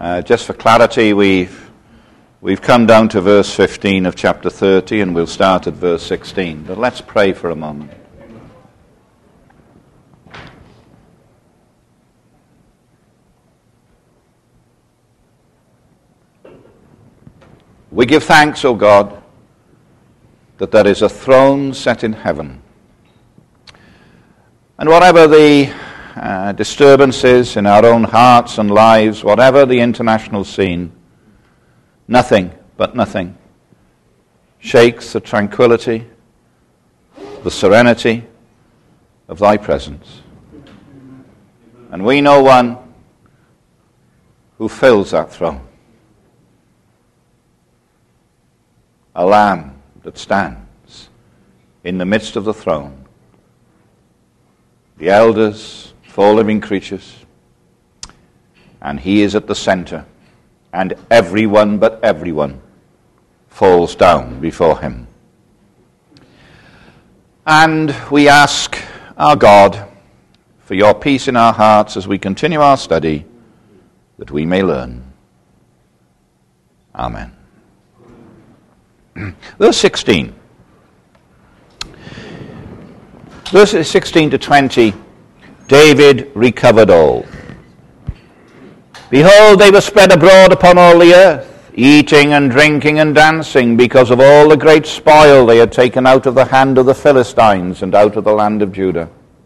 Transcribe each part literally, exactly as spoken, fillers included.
Uh, just for clarity, we've, we've come down to verse fifteen of chapter thirty, and we'll start at verse sixteen. But let's pray for a moment. We give thanks, O God, that there is a throne set in heaven. And whatever the uh, disturbances in our own hearts and lives, whatever the international scene, nothing but nothing shakes the tranquility, the serenity of thy presence. And we know one who fills that throne. A lamb that stands in the midst of the throne. The elders, four living creatures, and he is at the center, and everyone but everyone falls down before him. And we ask our God for your peace in our hearts as we continue our study, that we may learn. Amen. Verse sixteen. Verses sixteen to twenty, David recovered all. Behold, they were spread abroad upon all the earth, eating and drinking and dancing, because of all the great spoil they had taken out of the hand of the Philistines and out of the land of Judah.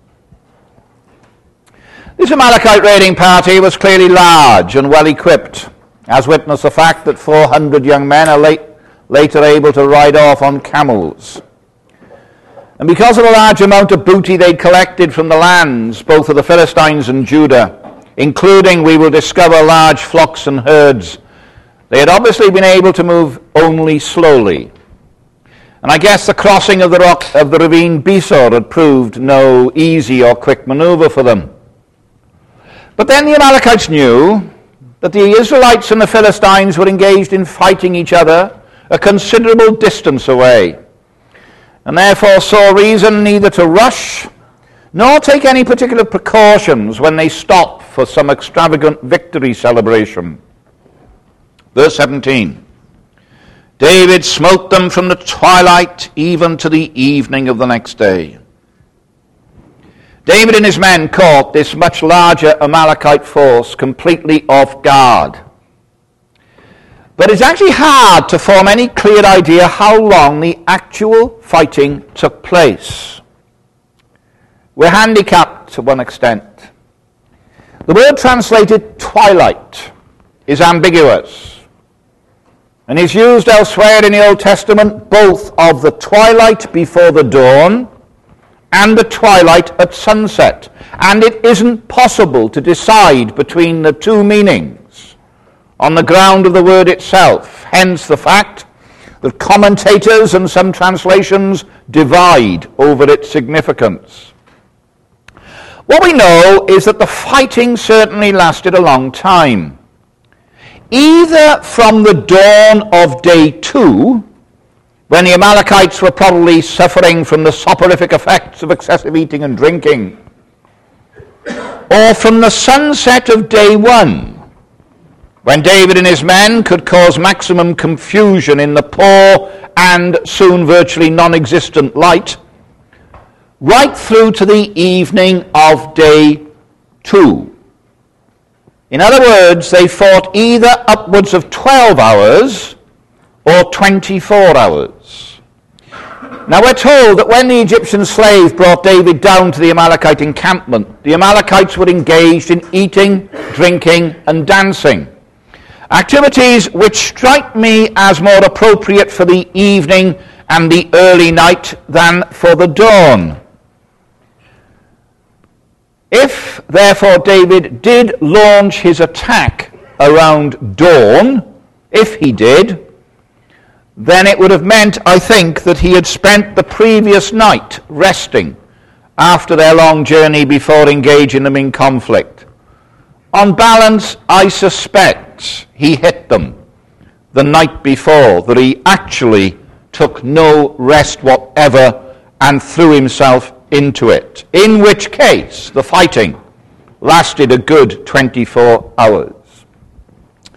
This Amalekite raiding party was clearly large and well equipped, as witness the fact that four hundred young men are late later able to ride off on camels. And because of the large amount of booty they'd collected from the lands, both of the Philistines and Judah, including, we will discover, large flocks and herds, they had obviously been able to move only slowly. And I guess the crossing of the rock of the ravine Besor had proved no easy or quick maneuver for them. But then the Amalekites knew that the Israelites and the Philistines were engaged in fighting each other a considerable distance away, and therefore saw reason neither to rush nor take any particular precautions when they stopped for some extravagant victory celebration. Verse seventeen. David smote them from the twilight even to the evening of the next day. David and his men caught this much larger Amalekite force completely off guard. But it's actually hard to form any clear idea how long the actual fighting took place. We're handicapped to one extent. The word translated twilight is ambiguous, and is used elsewhere in the Old Testament both of the twilight before the dawn and the twilight at sunset. And it isn't possible to decide between the two meanings on the ground of the word itself, hence the fact that commentators and some translations divide over its significance. What we know is that the fighting certainly lasted a long time, either from the dawn of day two, when the Amalekites were probably suffering from the soporific effects of excessive eating and drinking, or from the sunset of day one, when David and his men could cause maximum confusion in the poor and soon virtually non-existent light, right through to the evening of day two. In other words, they fought either upwards of twelve hours or twenty-four hours. Now we're told that when the Egyptian slave brought David down to the Amalekite encampment, the Amalekites were engaged in eating, drinking, and dancing. Activities which strike me as more appropriate for the evening and the early night than for the dawn. If, therefore, David did launch his attack around dawn, if he did, then it would have meant, I think, that he had spent the previous night resting after their long journey before engaging them in conflict. On balance, I suspect he hit them the night before, that he actually took no rest whatever and threw himself into it, in which case the fighting lasted a good twenty-four hours.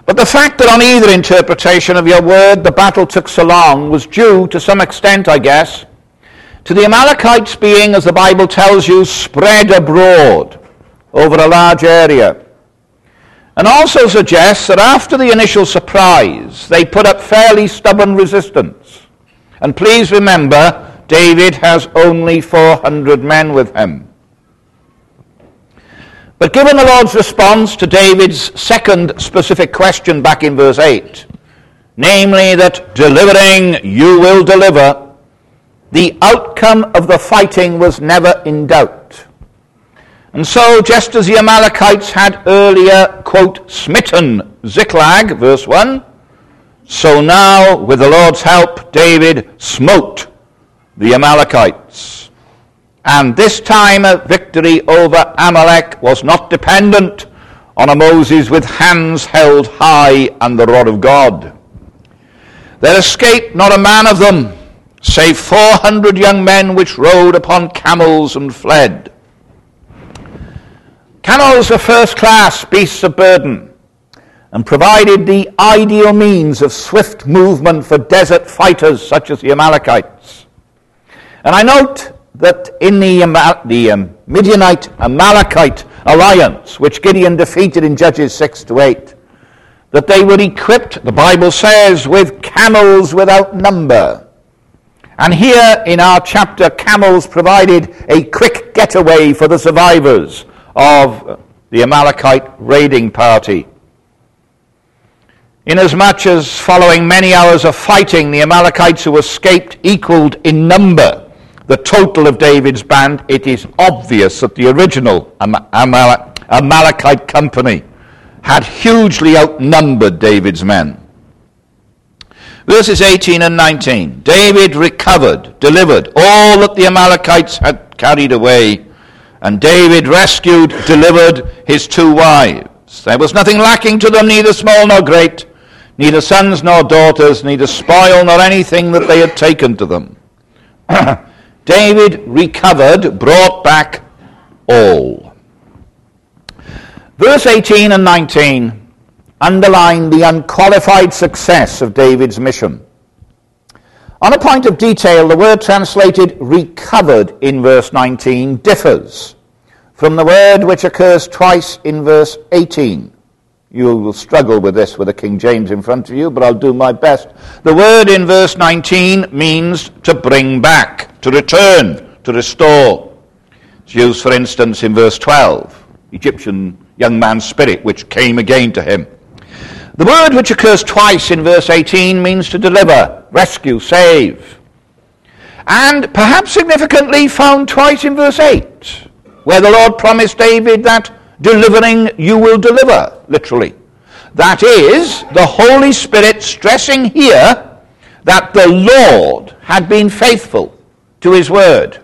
But the fact that on either interpretation of your word the battle took so long was due, to some extent, I guess, to the Amalekites being, as the Bible tells you, spread abroad over a large area. And also suggests that after the initial surprise, they put up fairly stubborn resistance. And please remember, David has only four hundred men with him. But given the Lord's response to David's second specific question back in verse eight, namely that delivering you will deliver, the outcome of the fighting was never in doubt. And so, just as the Amalekites had earlier, quote, smitten Ziklag, verse one, so now, with the Lord's help, David smote the Amalekites. And this time a victory over Amalek was not dependent on a Moses with hands held high and the rod of God. There escaped not a man of them, save four hundred young men which rode upon camels and fled. Camels are first-class beasts of burden and provided the ideal means of swift movement for desert fighters such as the Amalekites. And I note that in the, Amal- the um, Midianite-Amalekite alliance, which Gideon defeated in Judges six to eight, that they were equipped, the Bible says, with camels without number. And here in our chapter, camels provided a quick getaway for the survivors of the Amalekite raiding party. Inasmuch as following many hours of fighting, the Amalekites who escaped equaled in number the total of David's band, it is obvious that the original Am- Amal- Amalekite company had hugely outnumbered David's men. Verses eighteen and nineteen. David recovered, delivered all that the Amalekites had carried away, and David rescued, delivered his two wives. There was nothing lacking to them, neither small nor great, neither sons nor daughters, neither spoil nor anything that they had taken to them. David recovered, brought back all. Verse eighteen and nineteen underline the unqualified success of David's mission. On a point of detail, the word translated recovered in verse nineteen differs from the word which occurs twice in verse eighteen. You will struggle with this with a King James in front of you, but I'll do my best. The word in verse nineteen means to bring back, to return, to restore. It's used, for instance, in verse twelve, Egyptian young man's spirit, which came again to him. The word which occurs twice in verse eighteen means to deliver, rescue, save. And perhaps significantly found twice in verse eight, where the Lord promised David that delivering you will deliver, literally. That is, the Holy Spirit stressing here that the Lord had been faithful to his word.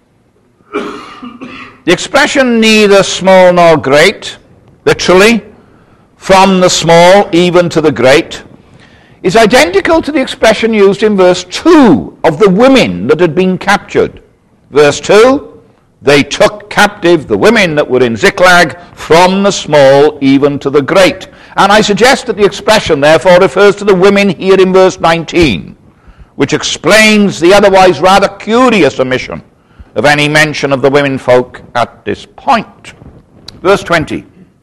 The expression neither small nor great, literally, from the small even to the great, is identical to the expression used in verse two of the women that had been captured. Verse two, they took captive the women that were in Ziklag from the small even to the great. And I suggest that the expression therefore refers to the women here in verse nineteen, which explains the otherwise rather curious omission of any mention of the women folk at this point. Verse twenty.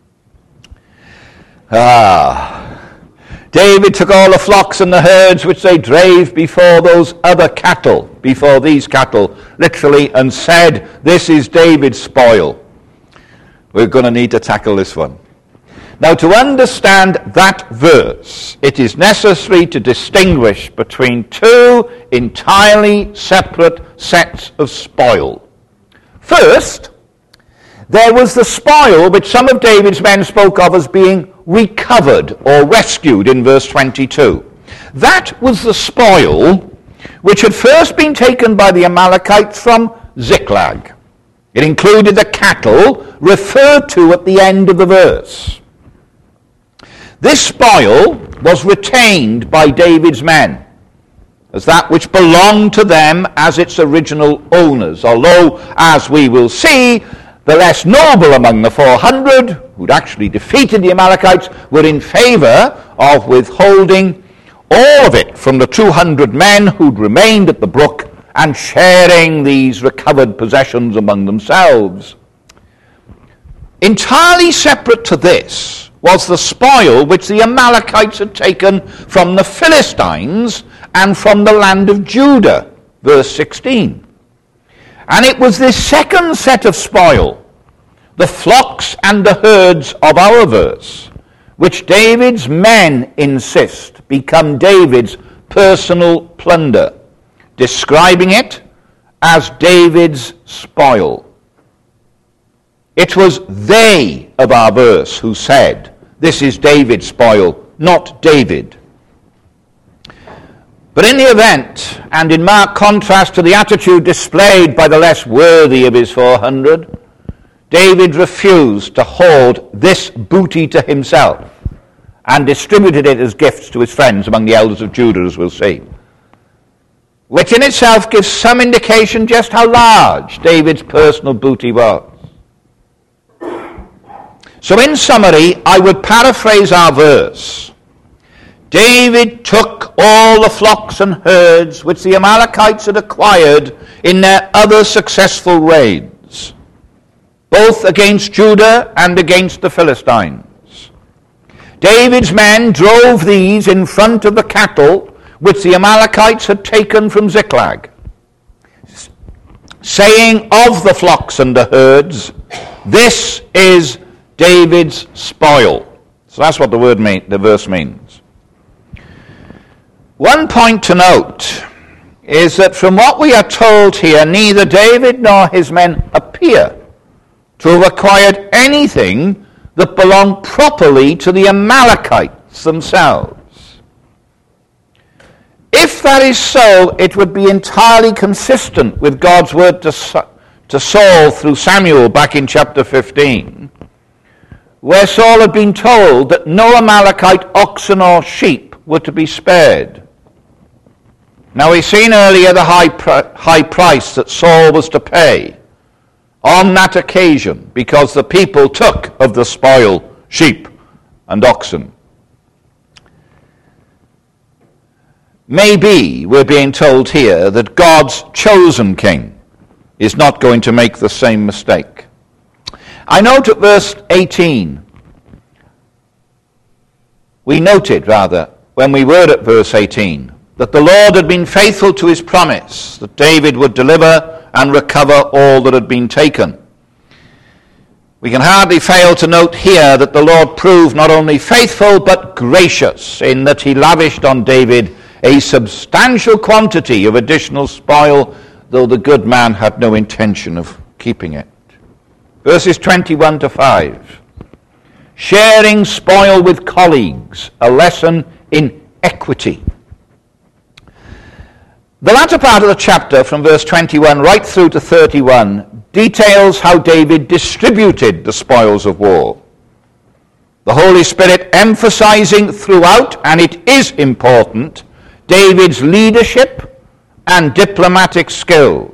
Ah, David took all the flocks and the herds which they drave before those other cattle, before these cattle, literally, and said, this is David's spoil. We're going to need to tackle this one. Now, to understand that verse, it is necessary to distinguish between two entirely separate sets of spoil. First, there was the spoil which some of David's men spoke of as being recovered or rescued in verse twenty-two. That was the spoil which had first been taken by the Amalekites from Ziklag. It included the cattle referred to at the end of the verse. This spoil was retained by David's men as that which belonged to them as its original owners, although, as we will see, the less noble among the four hundred who'd actually defeated the Amalekites, were in favor of withholding all of it from the two hundred men who'd remained at the brook and sharing these recovered possessions among themselves. Entirely separate to this was the spoil which the Amalekites had taken from the Philistines and from the land of Judah, verse sixteen. And it was this second set of spoil, the flocks and the herds of our verse, which David's men insist become David's personal plunder, describing it as David's spoil. It was they of our verse who said, this is David's spoil, not David. But in the event, and in marked contrast to the attitude displayed by the less worthy of his four hundred, David refused to hoard this booty to himself and distributed it as gifts to his friends among the elders of Judah, as we'll see. Which in itself gives some indication just how large David's personal booty was. So in summary, I would paraphrase our verse. David took all the flocks and herds which the Amalekites had acquired in their other successful raids, both against Judah and against the Philistines. David's men drove these in front of the cattle which the Amalekites had taken from Ziklag, saying of the flocks and the herds, this is David's spoil. So that's what the word mean, the verse means. One point to note is that from what we are told here, neither David nor his men appear to have acquired anything that belonged properly to the Amalekites themselves. If that is so, it would be entirely consistent with God's word to, to Saul through Samuel back in chapter fifteen, where Saul had been told that no Amalekite oxen or sheep were to be spared. Now we've seen earlier the high, pr- high price that Saul was to pay on that occasion because the people took of the spoil sheep and oxen. Maybe we're being told here that God's chosen king is not going to make the same mistake. I note at verse eighteen, we noted rather, when we were at verse eighteen, that the Lord had been faithful to his promise, that David would deliver and recover all that had been taken. We can hardly fail to note here that the Lord proved not only faithful but gracious in that he lavished on David a substantial quantity of additional spoil, though the good man had no intention of keeping it. Verses twenty-one to five. Sharing spoil with colleagues, a lesson in equity. The latter part of the chapter, from verse twenty-one right through to thirty-one, details how David distributed the spoils of war. The Holy Spirit emphasizing throughout, and it is important, David's leadership and diplomatic skills.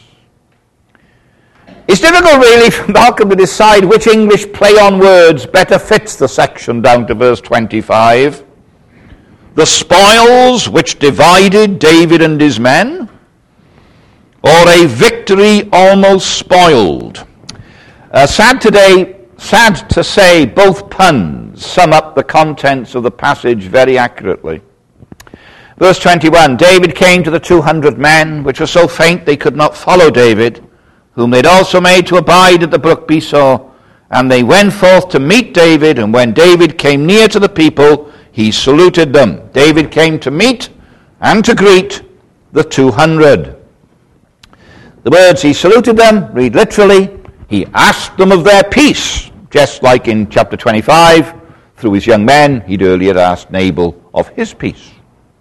It's difficult really for Malcolm to decide which English play on words better fits the section down to verse twenty-five. The spoils which divided David and his men, or a victory almost spoiled. Uh, sad today, sad to say, both puns sum up the contents of the passage very accurately. Verse twenty-one, David came to the two hundred men, which were so faint they could not follow David, whom they'd also made to abide at the brook Besor, and they went forth to meet David, and when David came near to the people, he saluted them. David came to meet and to greet the two hundred. The words he saluted them read literally, he asked them of their peace, just like in chapter twenty-five, through his young men, he'd earlier asked Nabal of his peace.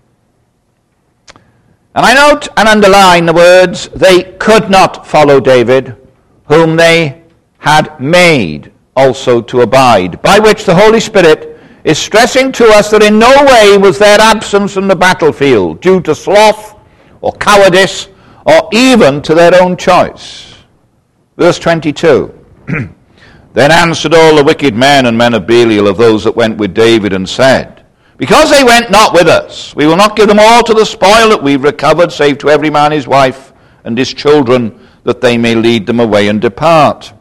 And I note and underline the words, they could not follow David, whom they had made also to abide, by which the Holy Spirit is stressing to us that in no way was their absence from the battlefield due to sloth or cowardice or even to their own choice. Verse twenty-two, Then answered all the wicked men and men of Belial of those that went with David and said, Because they went not with us, we will not give them all to the spoil that we've recovered, save to every man his wife and his children, that they may lead them away and depart.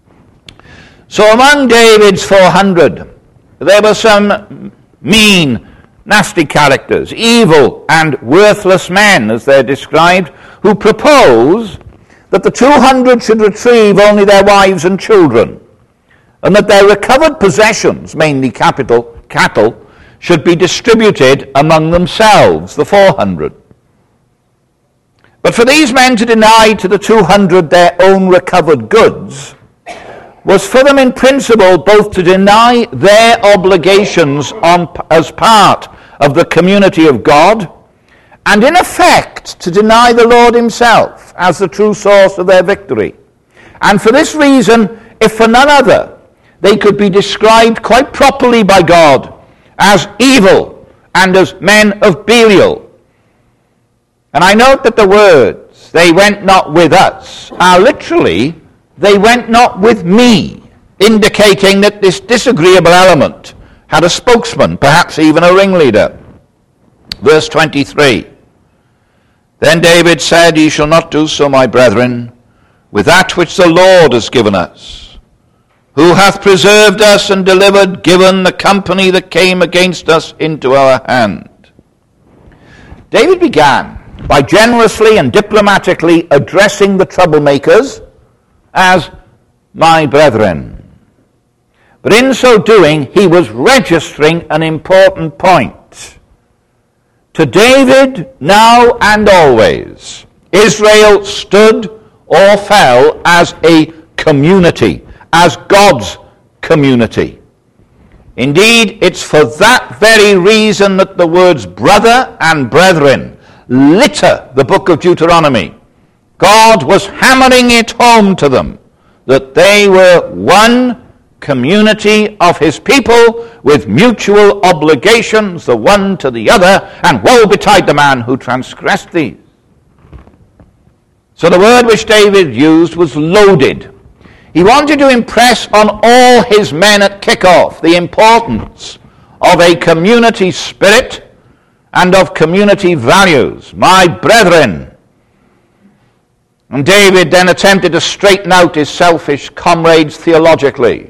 So among David's four hundred, there were some mean, nasty characters, evil and worthless men, as they're described, who propose that the two hundred should retrieve only their wives and children, and that their recovered possessions, mainly capital, cattle, should be distributed among themselves, the four hundred. But for these men to deny to the two hundred their own recovered goods was for them in principle both to deny their obligations on, as part of the community of God, and in effect to deny the Lord himself as the true source of their victory. And for this reason, if for none other, they could be described quite properly by God as evil and as men of Belial. And I note that the words, they went not with us, are literally, they went not with me, indicating that this disagreeable element had a spokesman, perhaps even a ringleader. Verse twenty-three. Then David said, Ye shall not do so, my brethren, with that which the Lord has given us, who hath preserved us and delivered, given the company that came against us into our hand. David began by generously and diplomatically addressing the troublemakers as my brethren. But in so doing, he was registering an important point. To David, now and always, Israel stood or fell as a community, as God's community. Indeed, it's for that very reason that the words brother and brethren litter the book of Deuteronomy. God was hammering it home to them that they were one community of his people with mutual obligations, the one to the other, and woe betide the man who transgressed these. So the word which David used was loaded. He wanted to impress on all his men at kickoff the importance of a community spirit and of community values. My brethren. And David then attempted to straighten out his selfish comrades theologically,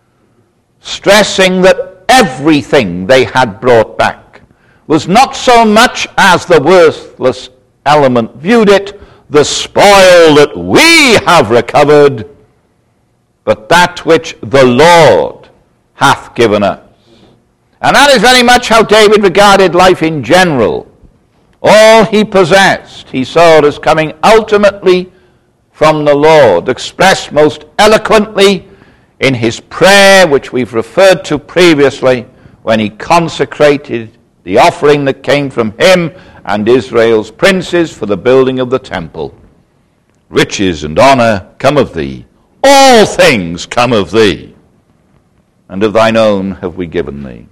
stressing that everything they had brought back was not so much as the worthless element viewed it, the spoil that we have recovered, but that which the Lord hath given us. And that is very much how David regarded life in general. All he possessed, he saw as coming ultimately from the Lord, expressed most eloquently in his prayer, which we've referred to previously, when he consecrated the offering that came from him and Israel's princes for the building of the temple. Riches and honor come of thee. All things come of thee. And of thine own have we given thee.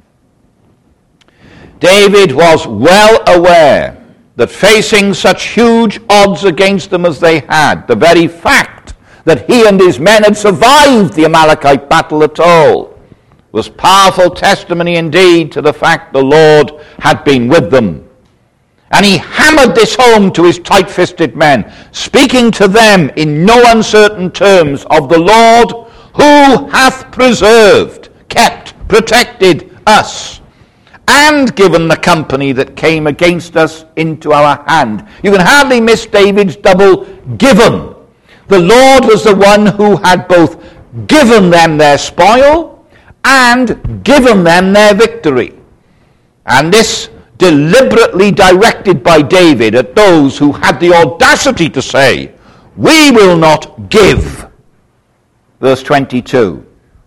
David was well aware that facing such huge odds against them as they had, the very fact that he and his men had survived the Amalekite battle at all was powerful testimony indeed to the fact the Lord had been with them. And he hammered this home to his tight-fisted men, speaking to them in no uncertain terms of the Lord who hath preserved, kept, protected us, and given the company that came against us into our hand. You can hardly miss David's double given. The Lord was the one who had both given them their spoil and given them their victory. And this deliberately directed by David at those who had the audacity to say, we will not give. Verse twenty-two.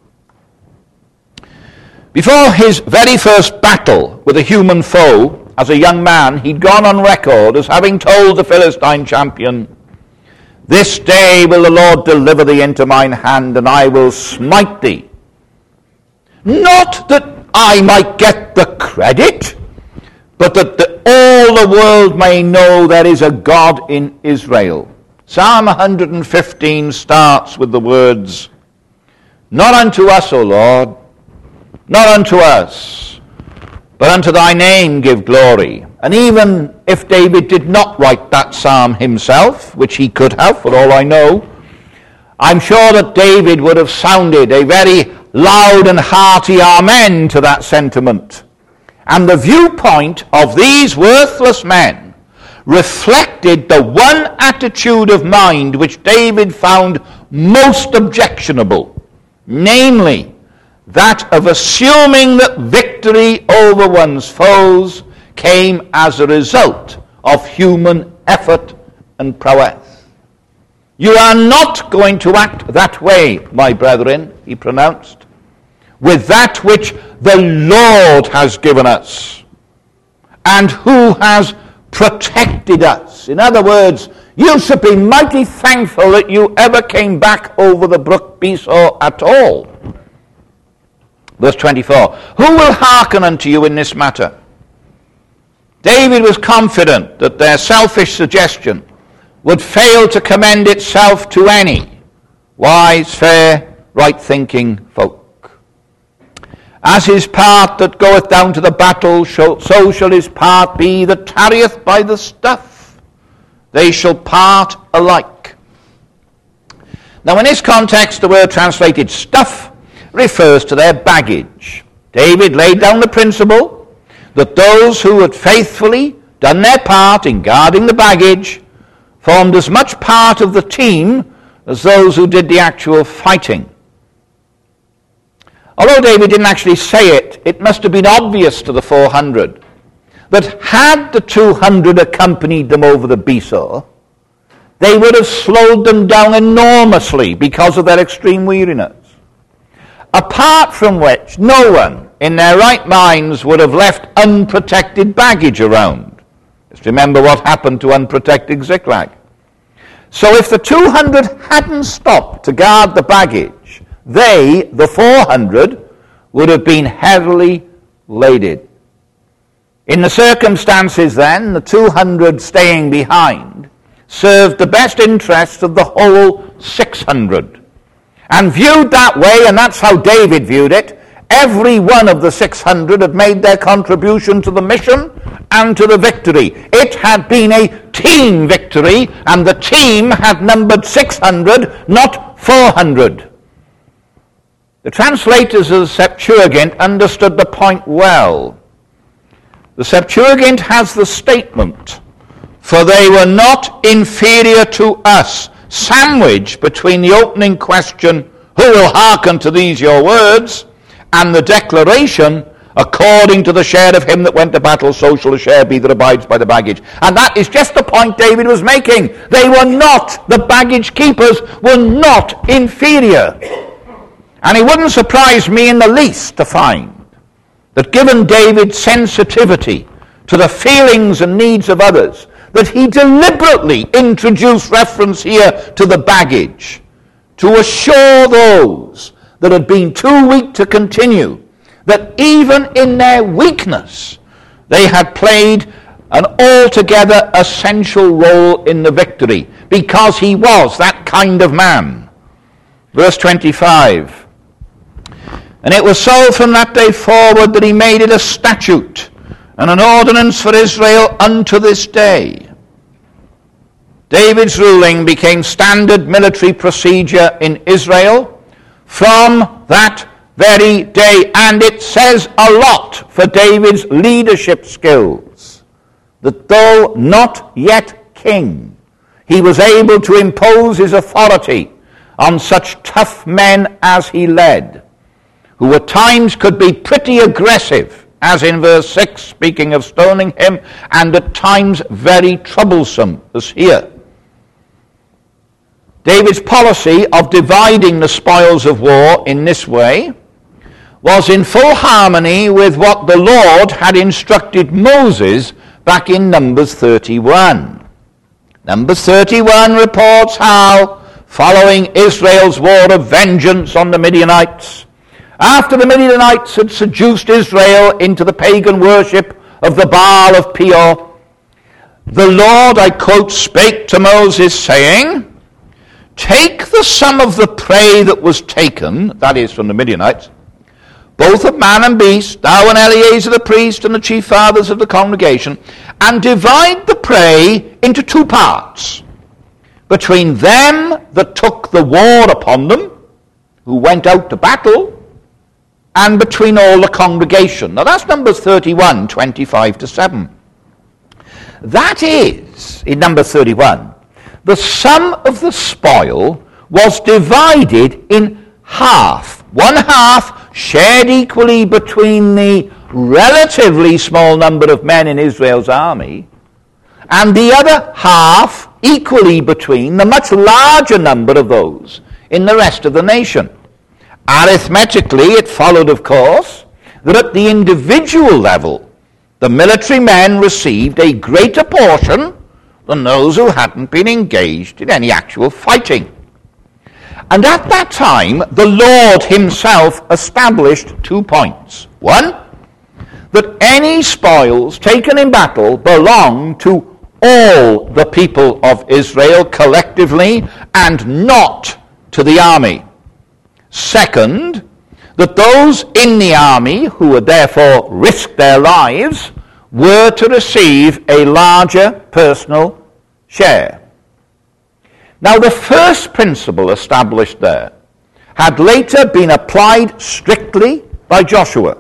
Before his very first battle with a human foe, as a young man, he'd gone on record as having told the Philistine champion, this day will the Lord deliver thee into mine hand, and I will smite thee. Not that I might get the credit, but that the, all the world may know there is a God in Israel. Psalm one hundred fifteen starts with the words, Not unto us, O Lord, not unto us, but unto thy name give glory. And even if David did not write that psalm himself, which he could have, for all I know, I'm sure that David would have sounded a very loud and hearty amen to that sentiment. And the viewpoint of these worthless men reflected the one attitude of mind which David found most objectionable, namely that of assuming that victory over one's foes came as a result of human effort and prowess. You are not going to act that way, my brethren, he pronounced, with that which the Lord has given us, and who has protected us. In other words, you should be mighty thankful that you ever came back over the brook Besor at all. Verse twenty-four, who will hearken unto you in this matter? David was confident that their selfish suggestion would fail to commend itself to any wise, fair, right-thinking folk. As his part that goeth down to the battle, so shall his part be that tarrieth by the stuff. They shall part alike. Now in this context, the word translated stuff refers to their baggage. David laid down the principle that those who had faithfully done their part in guarding the baggage formed as much part of the team as those who did the actual fighting. Although David didn't actually say it, it must have been obvious to the four hundred that had the two hundred accompanied them over the Besor, they would have slowed them down enormously because of their extreme weariness. Apart from which, no one in their right minds would have left unprotected baggage around. Just remember what happened to unprotected Ziklag. So if the two hundred hadn't stopped to guard the baggage, they, the four hundred, would have been heavily laden. In the circumstances then, the two hundred staying behind served the best interests of the whole six hundred. And viewed that way, and that's how David viewed it, every one of the six hundred had made their contribution to the mission and to the victory. It had been a team victory, and the team had numbered six hundred, not four hundred. The translators of the Septuagint understood the point well. The Septuagint has the statement, for they were not inferior to us, sandwiched between the opening question, who will hearken to these your words, and the declaration, according to the share of him that went to battle, so shall a share be that abides by the baggage. And that is just the point David was making. They were not, the baggage keepers were not inferior. And it wouldn't surprise me in the least to find that given David's sensitivity to the feelings and needs of others, that he deliberately introduced reference here to the baggage to assure those that had been too weak to continue that even in their weakness they had played an altogether essential role in the victory, because he was that kind of man. Verse twenty-five, and it was so from that day forward that he made it a statute and an ordinance for Israel unto this day. David's ruling became standard military procedure in Israel from that very day, and it says a lot for David's leadership skills, that though not yet king, he was able to impose his authority on such tough men as he led, who at times could be pretty aggressive, as in verse six, speaking of stoning him, and at times very troublesome, as here. David's policy of dividing the spoils of war in this way was in full harmony with what the Lord had instructed Moses back in Numbers thirty-one. Numbers thirty-one reports how, following Israel's war of vengeance on the Midianites, after the Midianites had seduced Israel into the pagan worship of the Baal of Peor, the Lord, I quote, spake to Moses, saying, take the sum of the prey that was taken, that is from the Midianites, both of man and beast, thou and Eleazar the priest and the chief fathers of the congregation, and divide the prey into two parts, between them that took the war upon them, who went out to battle, and between all the congregation. Now that's Numbers thirty-one, twenty-five to seven. That is, in Numbers thirty-one, the sum of the spoil was divided in half. One half shared equally between the relatively small number of men in Israel's army, and the other half equally between the much larger number of those in the rest of the nation. Arithmetically, it followed, of course, that at the individual level, the military men received a greater portion than those who hadn't been engaged in any actual fighting. And at that time, the Lord himself established two points. One, that any spoils taken in battle belonged to all the people of Israel collectively and not to the army. Second, that those in the army who would therefore risk their lives were to receive a larger personal share. Now, the first principle established there had later been applied strictly by Joshua.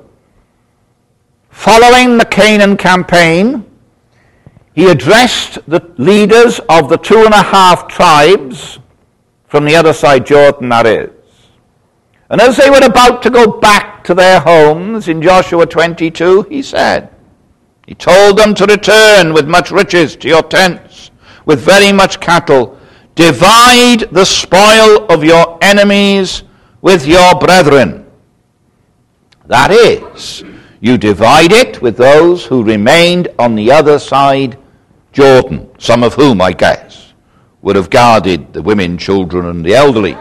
Following the Canaan campaign, he addressed the leaders of the two and a half tribes from the other side Jordan, that is. And as they were about to go back to their homes in Joshua twenty-two, he said, he told them to return with much riches to your tents, with very much cattle. Divide the spoil of your enemies with your brethren. That is, you divide it with those who remained on the other side Jordan, some of whom, I guess, would have guarded the women, children, and the elderly.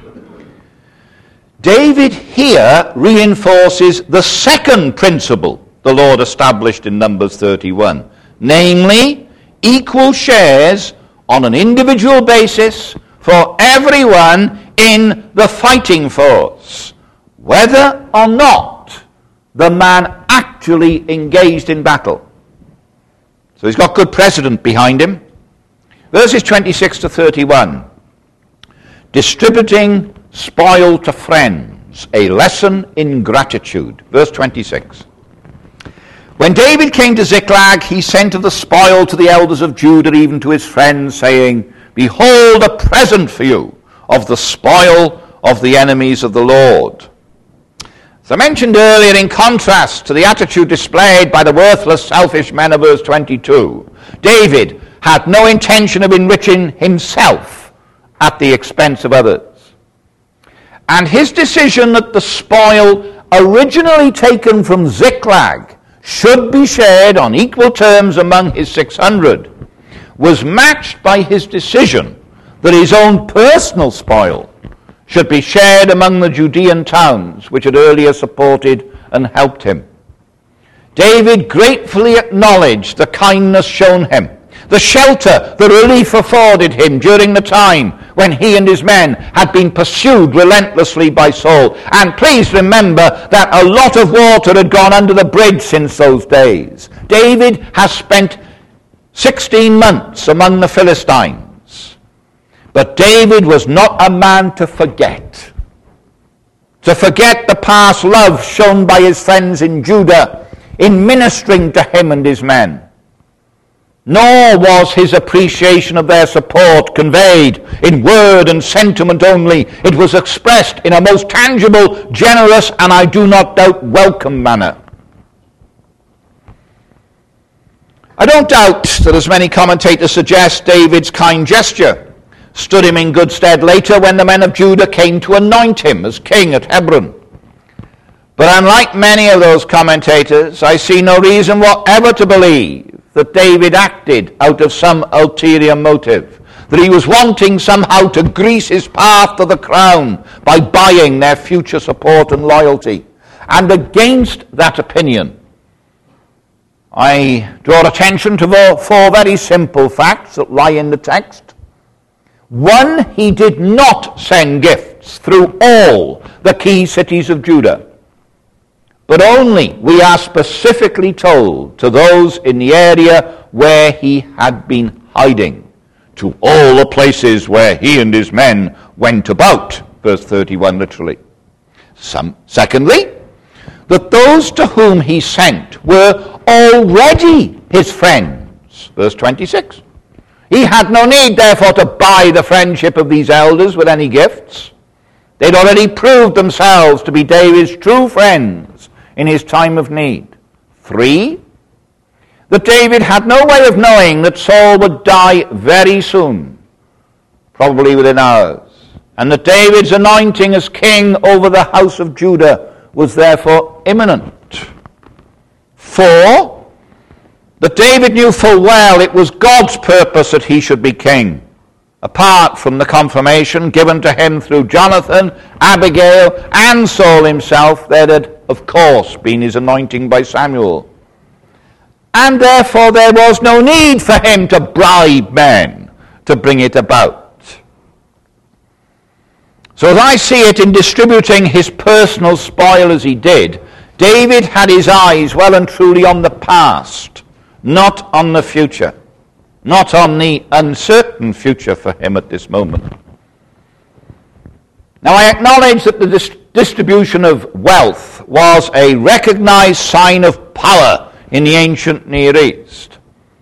David here reinforces the second principle the Lord established in Numbers thirty-one, namely, equal shares on an individual basis for everyone in the fighting force, whether or not the man actually engaged in battle. So he's got good precedent behind him. Verses twenty-six to thirty-one. Distributing spoil to friends, a lesson in gratitude. Verse twenty-six. When David came to Ziklag, he sent of the spoil to the elders of Judah, even to his friends, saying, Behold, a present for you of the spoil of the enemies of the Lord. As I mentioned earlier, in contrast to the attitude displayed by the worthless, selfish men of verse twenty-two, David had no intention of enriching himself at the expense of others. And his decision that the spoil originally taken from Ziklag should be shared on equal terms among his six hundred was matched by his decision that his own personal spoil should be shared among the Judean towns which had earlier supported and helped him. David gratefully acknowledged the kindness shown him, the shelter, the relief afforded him during the time when he and his men had been pursued relentlessly by Saul. And please remember that a lot of water had gone under the bridge since those days. David has spent sixteen months among the Philistines. But David was not a man to forget. To forget the past love shown by his friends in Judah in ministering to him and his men. Nor was his appreciation of their support conveyed in word and sentiment only. It was expressed in a most tangible, generous, and I do not doubt welcome manner. I don't doubt that, as many commentators suggest, David's kind gesture stood him in good stead later when the men of Judah came to anoint him as king at Hebron. But unlike many of those commentators, I see no reason whatever to believe that David acted out of some ulterior motive, that he was wanting somehow to grease his path to the crown by buying their future support and loyalty. And against that opinion, I draw attention to four very simple facts that lie in the text. One, he did not send gifts through all the key cities of Judah, but only, we are specifically told, to those in the area where he had been hiding, to all the places where he and his men went about, verse thirty-one literally. Some, secondly, that those to whom he sent were already his friends, verse twenty-six. He had no need, therefore, to buy the friendship of these elders with any gifts. They'd already proved themselves to be David's true friends in his time of need. Three, that David had no way of knowing that Saul would die very soon, probably within hours, and that David's anointing as king over the house of Judah was therefore imminent. Four, that David knew full well it was God's purpose that he should be king, apart from the confirmation given to him through Jonathan, Abigail, and Saul himself. There had, of course, been his anointing by Samuel. And therefore there was no need for him to bribe men to bring it about. So as I see it, in distributing his personal spoil as he did, David had his eyes well and truly on the past, not on the future, not on the uncertain future for him at this moment. Now, I acknowledge that the dis- distribution of wealth was a recognized sign of power in the ancient Near East.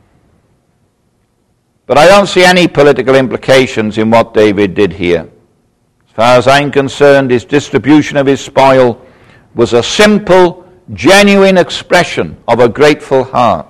But I don't see any political implications in what David did here. As far as I'm concerned, his distribution of his spoil was a simple, genuine expression of a grateful heart.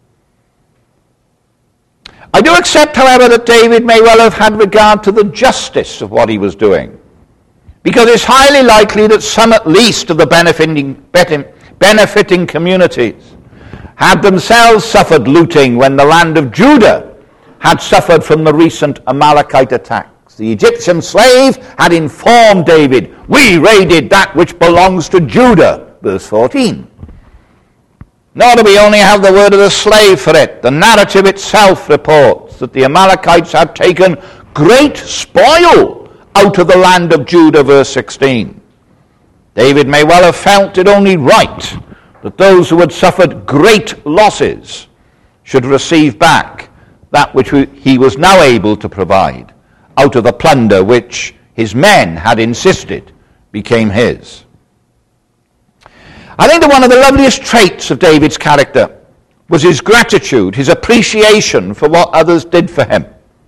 I do accept, however, that David may well have had regard to the justice of what he was doing, because it's highly likely that some at least of the benefiting, benefiting communities had themselves suffered looting when the land of Judah had suffered from the recent Amalekite attacks. The Egyptian slave had informed David, "We raided that which belongs to Judah," verse fourteen. Nor do we only have the word of the slave for it. The narrative itself reports that the Amalekites had taken great spoil out of the land of Judah, verse sixteen. David may well have felt it only right that those who had suffered great losses should receive back that which he was now able to provide out of the plunder which his men had insisted became his. I think that one of the loveliest traits of David's character was his gratitude, his appreciation for what others did for him.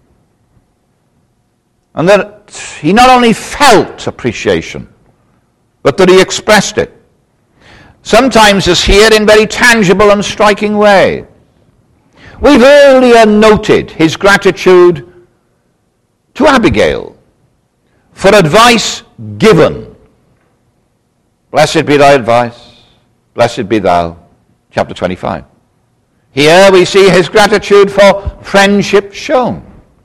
And that he not only felt appreciation, but that he expressed it. Sometimes as here in very tangible and striking ways. We've earlier noted his gratitude to Abigail for advice given. Blessed be thy advice. Blessed be thou, chapter twenty-five. Here we see his gratitude for friendship shown.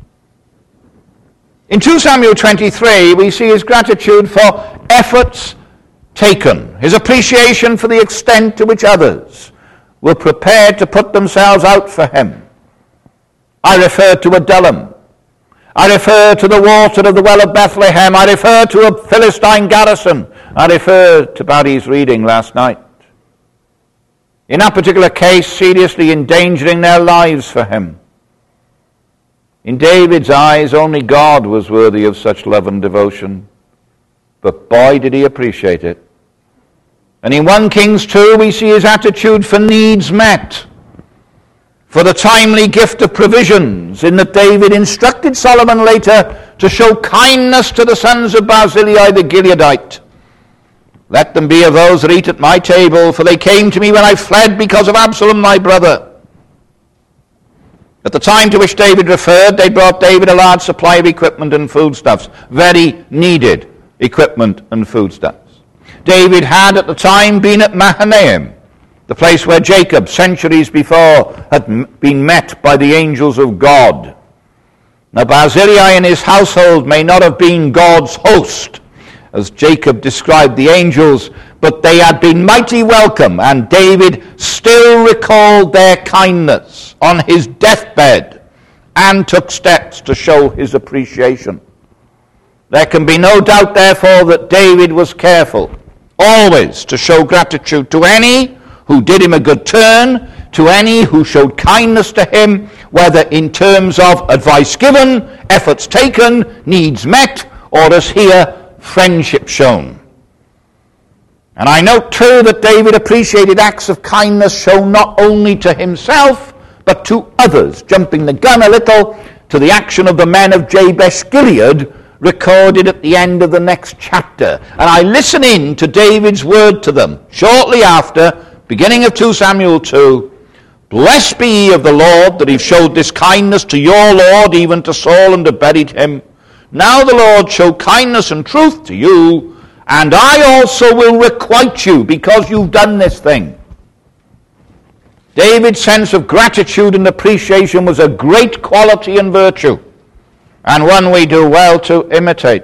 In two Samuel twenty-three, we see his gratitude for efforts taken, his appreciation for the extent to which others were prepared to put themselves out for him. I refer to Adullam. I refer to the water of the well of Bethlehem. I refer to a Philistine garrison. I refer to Barry's reading last night. In that particular case, seriously endangering their lives for him. In David's eyes, only God was worthy of such love and devotion. But boy, did he appreciate it. And in First Kings two, we see his attitude for needs met, for the timely gift of provisions, in that David instructed Solomon later to show kindness to the sons of Barzillai the Gileadite. Let them be of those that eat at my table, for they came to me when I fled because of Absalom my brother. At the time to which David referred, they brought David a large supply of equipment and foodstuffs, very needed equipment and foodstuffs. David had at the time been at Mahanaim, the place where Jacob, centuries before, had been met by the angels of God. Now Barzillai and his household may not have been God's host, as Jacob described the angels, but they had been mighty welcome, and David still recalled their kindness on his deathbed and took steps to show his appreciation. There can be no doubt, therefore, that David was careful always to show gratitude to any who did him a good turn, to any who showed kindness to him, whether in terms of advice given, efforts taken, needs met, or as here, friendship shown. And I note too that David appreciated acts of kindness shown not only to himself, but to others, jumping the gun a little to the action of the men of Jabesh Gilead, recorded at the end of the next chapter. And I listen in to David's word to them shortly after, beginning of two Samuel two, "Blessed be ye of the Lord, that he showed this kindness to your Lord, even to Saul, and have buried him. Now the Lord show kindness and truth to you, and I also will requite you, because you've done this thing." David's sense of gratitude and appreciation was a great quality and virtue, and one we do well to imitate.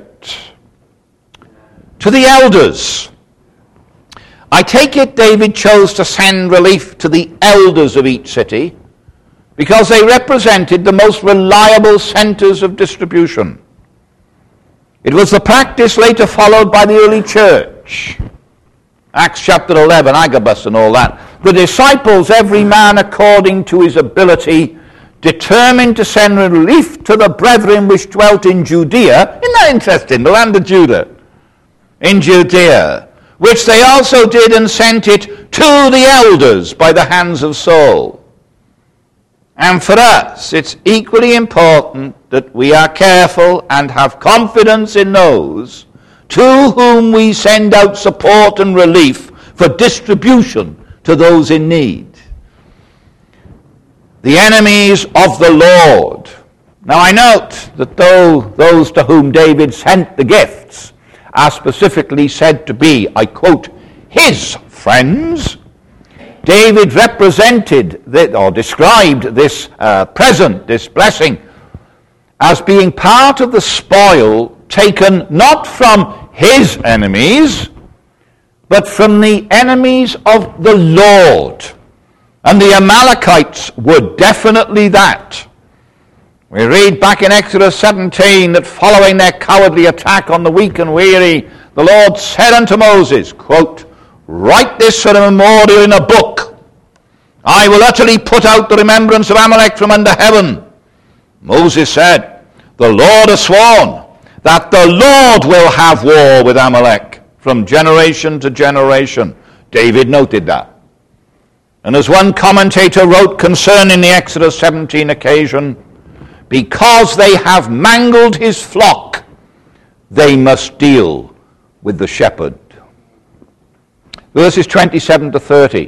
To the elders, I take it David chose to send relief to the elders of each city because they represented the most reliable centers of distribution. It was the practice later followed by the early church. Acts chapter eleven, Agabus and all that. The disciples, every man according to his ability, determined to send relief to the brethren which dwelt in Judea. Isn't that interesting? The land of Judah. In Judea. Which they also did and sent it to the elders by the hands of Saul. And for us, it's equally important that we are careful and have confidence in those to whom we send out support and relief for distribution to those in need. The enemies of the Lord. Now I note that though those to whom David sent the gifts are specifically said to be, I quote, his friends, David represented that, or described this uh, present, this blessing, as being part of the spoil taken not from his enemies, but from the enemies of the Lord. And the Amalekites were definitely that. We read back in Exodus seventeen that following their cowardly attack on the weak and weary, the Lord said unto Moses, quote, "Write this for a memorial in a book. I will utterly put out the remembrance of Amalek from under heaven." Moses said, "The Lord has sworn that the Lord will have war with Amalek from generation to generation." David noted that. And as one commentator wrote concerning the Exodus seventeen occasion, because they have mangled his flock, they must deal with the shepherd. Verses twenty-seven to thirty.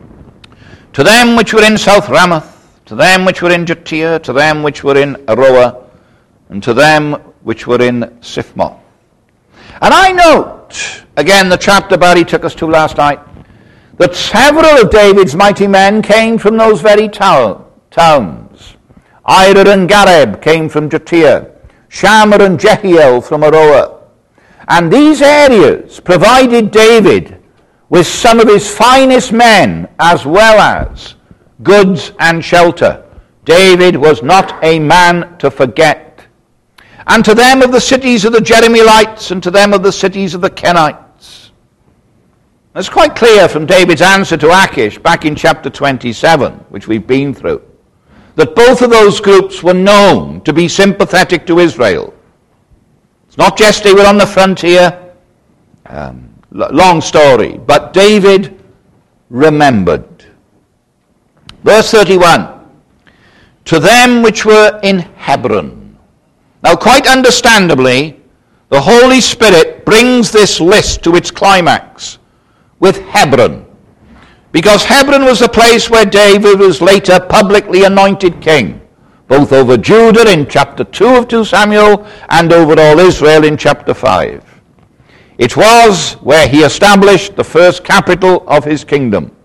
To them which were in South Ramoth, to them which were in Jattir, to them which were in Aroah, and to them which were in Siphmoth. And I note, again the chapter Barry took us to last night, that several of David's mighty men came from those very town, towns. Ira and Gareb came from Jattir, Shammah and Jehiel from Aroah. And these areas provided David with some of his finest men as well as goods and shelter. David was not a man to forget. And to them of the cities of the Jerahmeelites, and to them of the cities of the Kenites. It's quite clear from David's answer to Achish back in chapter twenty-seven, which we've been through, that both of those groups were known to be sympathetic to Israel. It's not just they were on the frontier, um, long story, but David remembered. Verse thirty-one, to them which were in Hebron. Now quite understandably, the Holy Spirit brings this list to its climax with Hebron, because Hebron was the place where David was later publicly anointed king, both over Judah in chapter two of two Samuel and over all Israel in chapter five. It was where he established the first capital of his kingdom.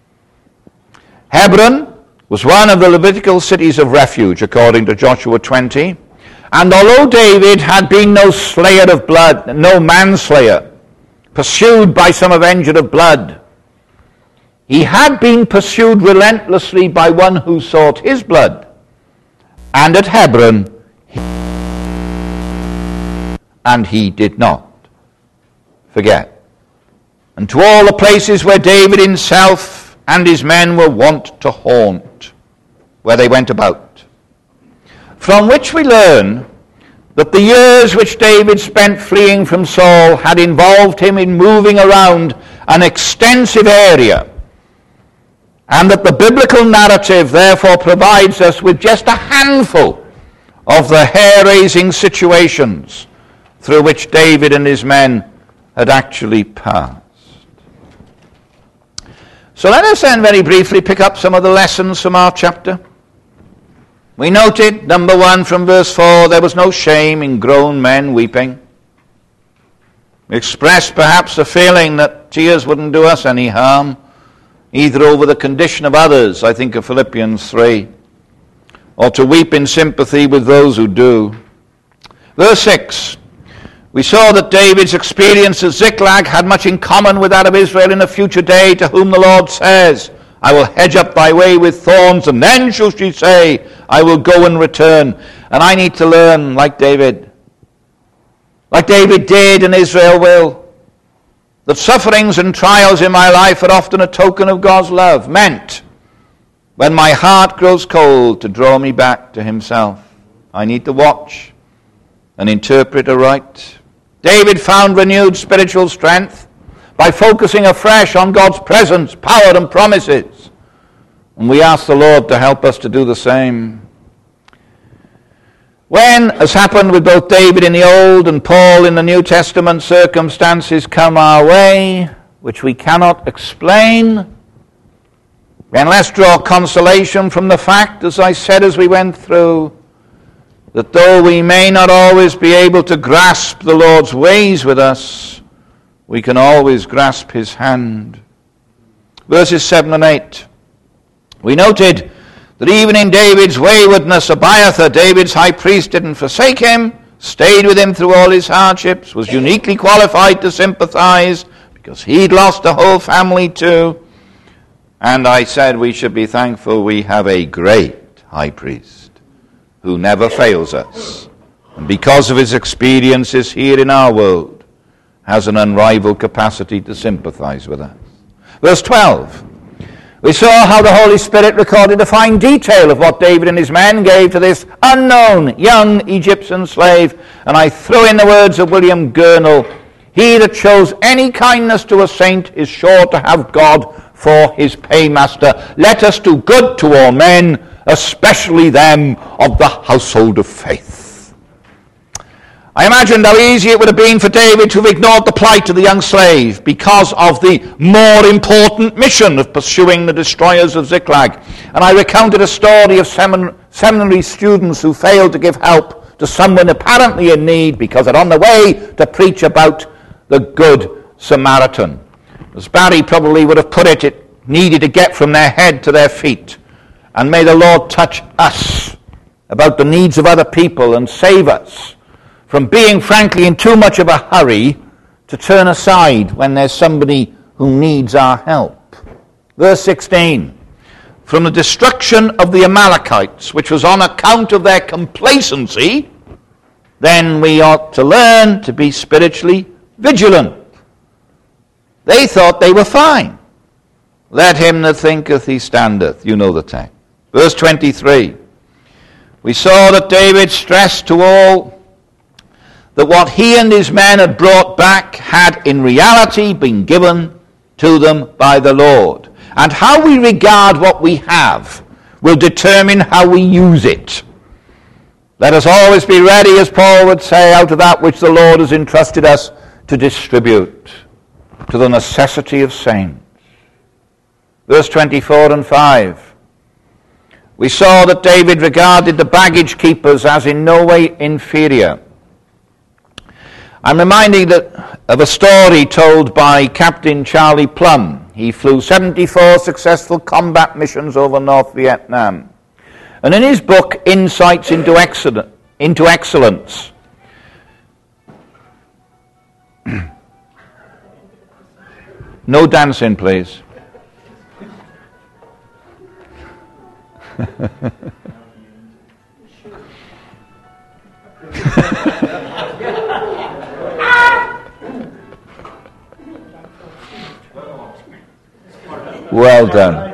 Hebron was one of the Levitical cities of refuge, according to Joshua twenty, and although David had been no slayer of blood, no manslayer, pursued by some avenger of blood, he had been pursued relentlessly by one who sought his blood, and at Hebron, and he did not forget. And to all the places where David himself and his men were wont to haunt, where they went about. From which we learn that the years which David spent fleeing from Saul had involved him in moving around an extensive area, and that the biblical narrative therefore provides us with just a handful of the hair-raising situations through which David and his men had actually passed. So let us then very briefly pick up some of the lessons from our chapter. We noted, number one, from verse four, there was no shame in grown men weeping. We expressed perhaps the feeling that tears wouldn't do us any harm, either over the condition of others, I think of Philippians three, or to weep in sympathy with those who do. Verse six, we saw that David's experience at Ziklag had much in common with that of Israel in a future day, to whom the Lord says, I will hedge up thy way with thorns, and then shall she say, I will go and return. And I need to learn like David, like David did and Israel will, that sufferings and trials in my life are often a token of God's love, meant when my heart grows cold to draw me back to himself. I need to watch and interpret aright. David found renewed spiritual strength by focusing afresh on God's presence, power, and promises. And we ask the Lord to help us to do the same. When, as happened with both David in the Old and Paul in the New Testament, circumstances come our way which we cannot explain, then let's draw consolation from the fact, as I said as we went through, that though we may not always be able to grasp the Lord's ways with us, we can always grasp his hand. Verses seven and eight. We noted that even in David's waywardness, Abiathar, David's high priest, didn't forsake him, stayed with him through all his hardships, was uniquely qualified to sympathize because he'd lost a whole family too. And I said we should be thankful we have a great high priest who never fails us. And because of his experiences here in our world, has an unrivaled capacity to sympathize with us. Verse twelve. We saw how the Holy Spirit recorded a fine detail of what David and his men gave to this unknown young Egyptian slave. And I threw in the words of William Gurnall, he that shows any kindness to a saint is sure to have God for his paymaster. Let us do good to all men, especially them of the household of faith. I imagined how easy it would have been for David to have ignored the plight of the young slave because of the more important mission of pursuing the destroyers of Ziklag. And I recounted a story of semin- seminary students who failed to give help to someone apparently in need because they're on the way to preach about the Good Samaritan. As Barry probably would have put it, it needed to get from their head to their feet. And may the Lord touch us about the needs of other people and save us from being, frankly, in too much of a hurry to turn aside when there's somebody who needs our help. Verse sixteen. From the destruction of the Amalekites, which was on account of their complacency, then we ought to learn to be spiritually vigilant. They thought they were fine. Let him that thinketh he standeth. You know the text. Verse twenty-three. We saw that David stressed to all that what he and his men had brought back had in reality been given to them by the Lord. And how we regard what we have will determine how we use it. Let us always be ready, as Paul would say, out of that which the Lord has entrusted us to distribute to the necessity of saints. Verse twenty-four and five. We saw that David regarded the baggage keepers as in no way inferior. I'm reminded that of a story told by Captain Charlie Plum. He flew seventy-four successful combat missions over North Vietnam. And in his book, Insights into, Excellence, into Excellence, no dancing, please. Well done.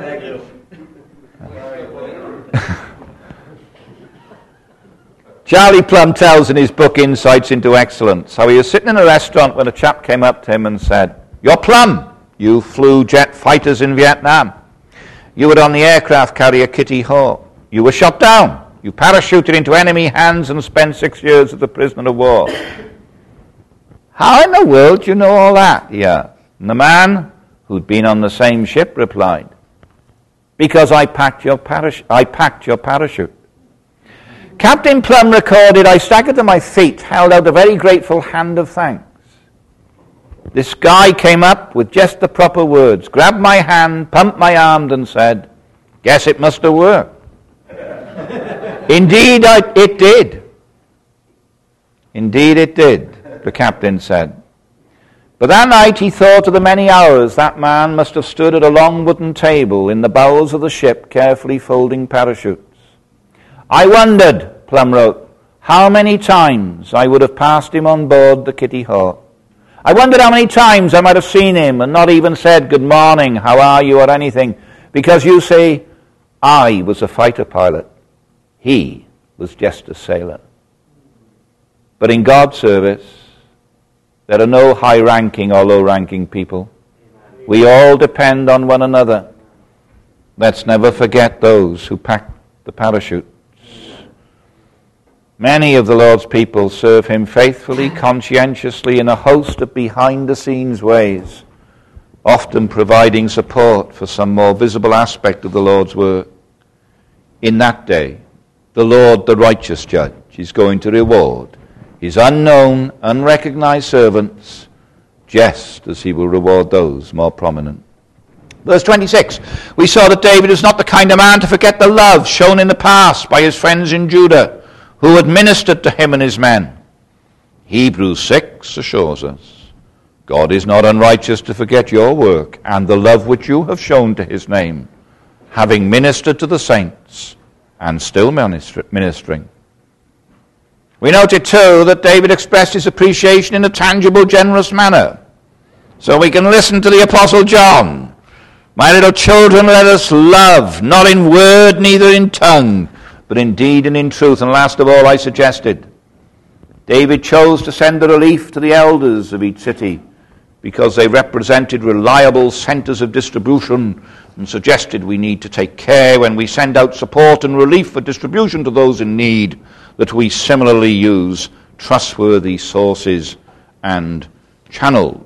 Charlie Plumb tells in his book Insights into Excellence how he was sitting in a restaurant when a chap came up to him and said, "You're Plumb. You flew jet fighters in Vietnam. You were on the aircraft carrier Kitty Hawk. You were shot down. You parachuted into enemy hands and spent six years as a prisoner of war. How in the world do you know all that?" he asked. And the man, who'd been on the same ship, replied, "Because I packed your parachute. I packed your parachute." Captain Plumb recorded, "I staggered to my feet, held out a very grateful hand of thanks. This guy came up with just the proper words, grabbed my hand, pumped my arm, and said, 'Guess it must have worked.' Indeed, I, it did. Indeed, it did," the captain said. But that night he thought of the many hours that man must have stood at a long wooden table in the bowels of the ship, carefully folding parachutes. "I wondered," Plumb wrote, "how many times I would have passed him on board the Kitty Hawk. I wondered how many times I might have seen him and not even said good morning, how are you, or anything, because you see, I was a fighter pilot. He was just a sailor. But in God's service, there are no high-ranking or low-ranking people. We all depend on one another. Let's never forget those who packed the parachutes. Many of the Lord's people serve him faithfully, conscientiously, in a host of behind-the-scenes ways, often providing support for some more visible aspect of the Lord's work. In that day, the Lord, the righteous judge, is going to reward his unknown, unrecognized servants, just as he will reward those more prominent. Verse twenty-six, we saw that David was not the kind of man to forget the love shown in the past by his friends in Judah, who had ministered to him and his men. Hebrews six assures us, God is not unrighteous to forget your work and the love which you have shown to his name, having ministered to the saints and still ministering. We noted too that David expressed his appreciation in a tangible, generous manner. So we can listen to the Apostle John. My little children, let us love, not in word, neither in tongue, but in deed and in truth. And last of all, I suggested, David chose to send the relief to the elders of each city because they represented reliable centers of distribution, and suggested we need to take care when we send out support and relief for distribution to those in need, that we similarly use trustworthy sources and channels.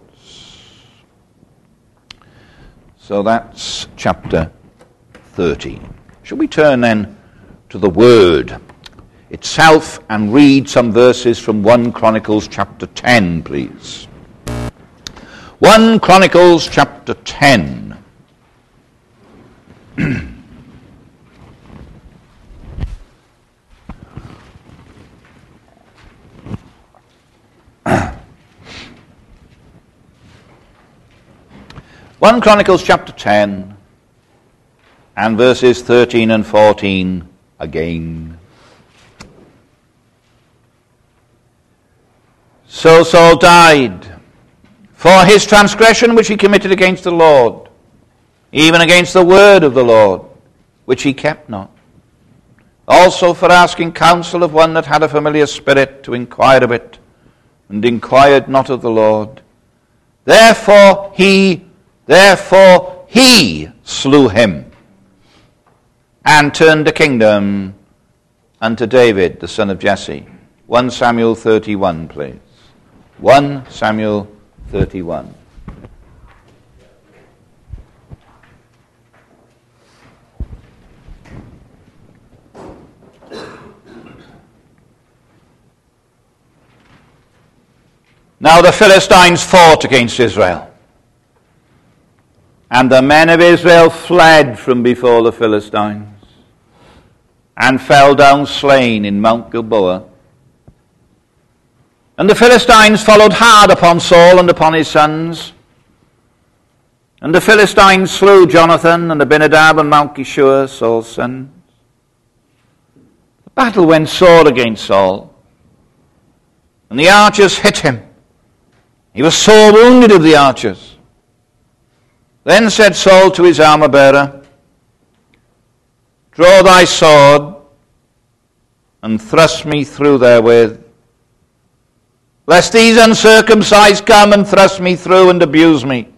So that's chapter thirty. Shall we turn then to the Word itself and read some verses from First Chronicles chapter ten, please. First Chronicles chapter ten. First Chronicles chapter ten and verses thirteen and fourteen again. So Saul died for his transgression which he committed against the Lord, even against the word of the Lord, which he kept not. Also for asking counsel of one that had a familiar spirit to inquire of it, and inquired not of the Lord. Therefore he, therefore he slew him, and turned the kingdom unto David, the son of Jesse. First Samuel thirty-one, please. First Samuel thirty-one. Now the Philistines fought against Israel, and the men of Israel fled from before the Philistines, and fell down slain in Mount Gilboa. And the Philistines followed hard upon Saul and upon his sons. And the Philistines slew Jonathan and Abinadab and Malchishua, Saul's sons. The battle went sore against Saul, and the archers hit him. He was sore wounded of the archers. Then said Saul to his armor-bearer, draw thy sword, and thrust me through therewith, lest these uncircumcised come and thrust me through and abuse me.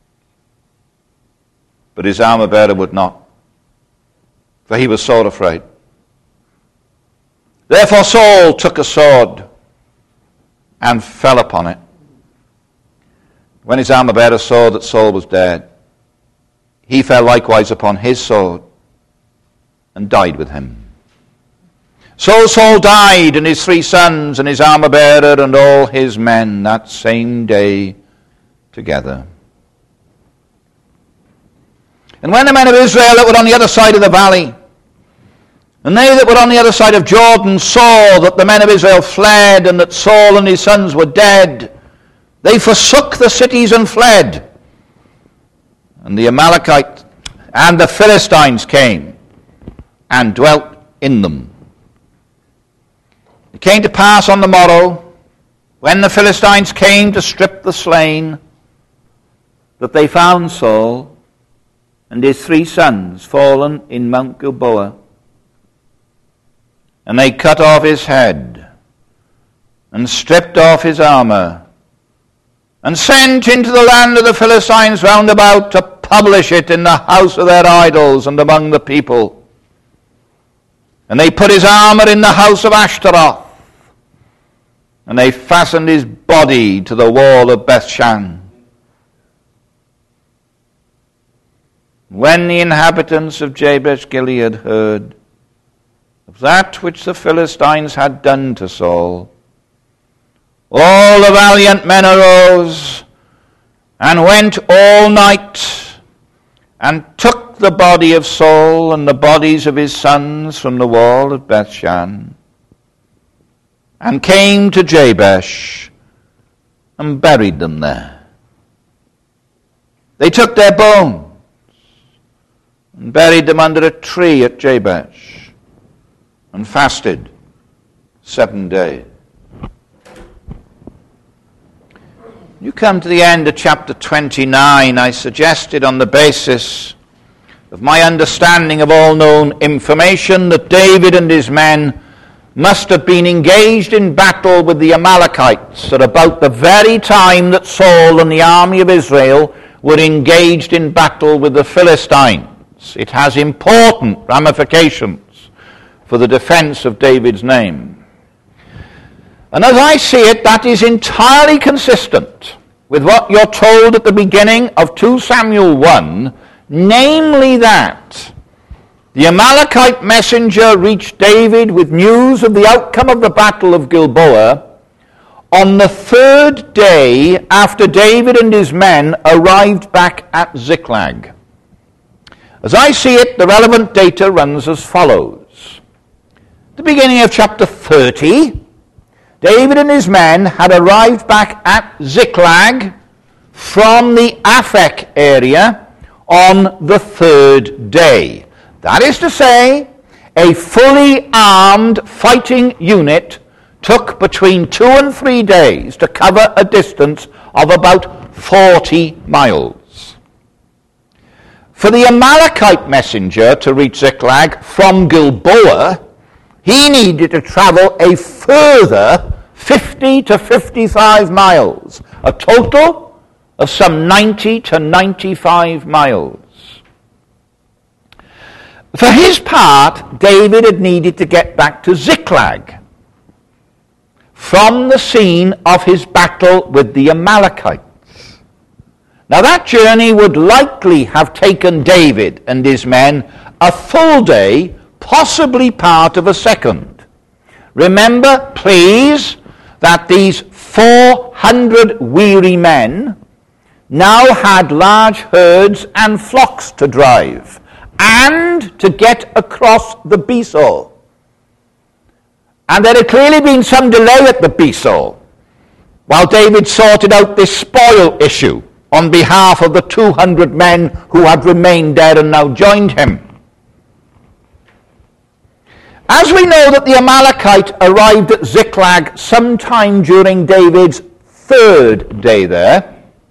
But his armor-bearer would not, for he was sore afraid. Therefore Saul took a sword and fell upon it. When his armor-bearer saw that Saul was dead, he fell likewise upon his sword and died with him. So Saul died, and his three sons, and his armor-bearer, and all his men that same day together. And when the men of Israel that were on the other side of the valley, and they that were on the other side of Jordan, saw that the men of Israel fled, and that Saul and his sons were dead, they forsook the cities and fled. And the Amalekites and the Philistines came and dwelt in them. It came to pass on the morrow, when the Philistines came to strip the slain, that they found Saul and his three sons fallen in Mount Gilboa. And they cut off his head, and stripped off his armor, and sent into the land of the Philistines round about to publish it in the house of their idols and among the people. And they put his armor in the house of Ashtaroth, and they fastened his body to the wall of Bethshan. When the inhabitants of Jabesh Gilead heard of that which the Philistines had done to Saul, all the valiant men arose and went all night and took the body of Saul and the bodies of his sons from the wall of Bethshan, and came to Jabesh and buried them there. They took their bones and buried them under a tree at Jabesh, and fasted seven days. You come to the end of chapter twenty-nine. I suggested, on the basis of my understanding of all known information, that David and his men must have been engaged in battle with the Amalekites at about the very time that Saul and the army of Israel were engaged in battle with the Philistines. It has important ramifications for the defense of David's name. And as I see it, that is entirely consistent with what you're told at the beginning of two Samuel one, namely that the Amalekite messenger reached David with news of the outcome of the battle of Gilboa on the third day after David and his men arrived back at Ziklag. As I see it, the relevant data runs as follows. At the beginning of chapter thirty, David and his men had arrived back at Ziklag from the Aphek area on the third day. That is to say, a fully armed fighting unit took between two and three days to cover a distance of about forty miles. For the Amalekite messenger to reach Ziklag from Gilboa, he needed to travel a further fifty to fifty-five miles, a total of some ninety to ninety-five miles. For his part, David had needed to get back to Ziklag from the scene of his battle with the Amalekites. Now that journey would likely have taken David and his men a full day, possibly part of a second. Remember, please, that these four hundred weary men now had large herds and flocks to drive, and to get across the Besor. And there had clearly been some delay at the Besor, while David sorted out this spoil issue on behalf of the two hundred men who had remained there and now joined him. As we know that the Amalekite arrived at Ziklag sometime during David's third day there,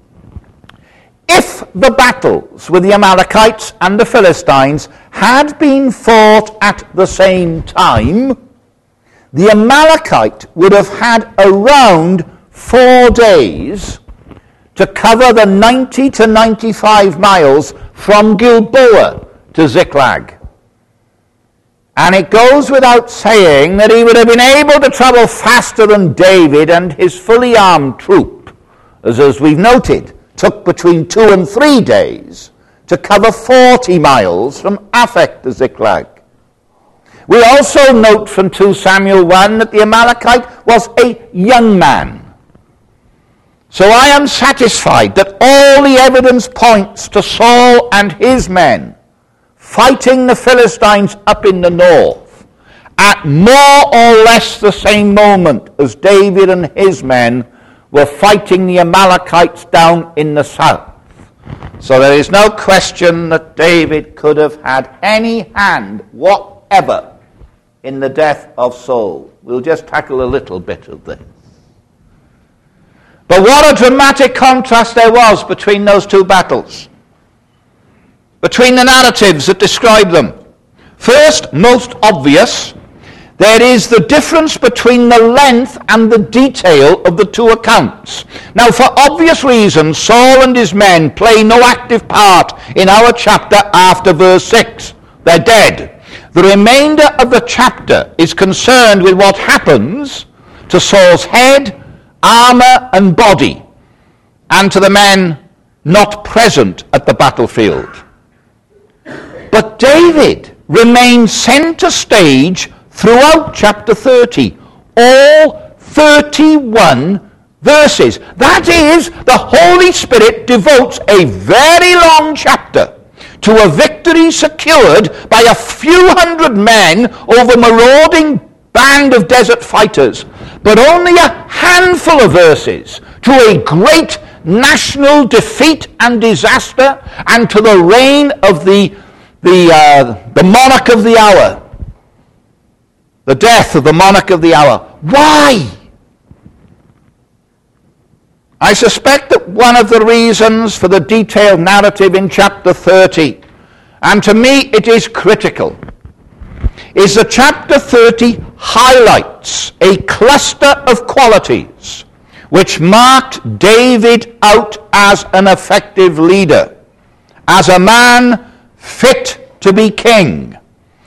if the battles with the Amalekites and the Philistines had been fought at the same time, the Amalekite would have had around four days to cover the ninety to ninety-five miles from Gilboa to Ziklag. And it goes without saying that he would have been able to travel faster than David and his fully armed troop, as, as we've noted, took between two and three days to cover forty miles from Aphek to Ziklag. We also note from two Samuel one that the Amalekite was a young man. So I am satisfied that all the evidence points to Saul and his men fighting the Philistines up in the north at more or less the same moment as David and his men were fighting the Amalekites down in the south. So there is no question that David could have had any hand whatever in the death of Saul. We'll just tackle a little bit of this. But what a dramatic contrast there was between those two battles, between the narratives that describe them. First, most obvious, there is the difference between the length and the detail of the two accounts. Now, for obvious reasons, Saul and his men play no active part in our chapter after verse six. They're dead. The remainder of the chapter is concerned with what happens to Saul's head, armor, and body, and to the men not present at the battlefield. But David remains center stage throughout chapter thirty, all thirty-one verses. That is, the Holy Spirit devotes a very long chapter to a victory secured by a few hundred men over a marauding band of desert fighters, but only a handful of verses to a great national defeat and disaster, and to the reign of the the uh, the monarch of the hour. The death of the monarch of the hour. Why? I suspect that one of the reasons for the detailed narrative in chapter thirty, and to me it is critical, is that chapter thirty highlights a cluster of qualities which marked David out as an effective leader, as a man fit to be king.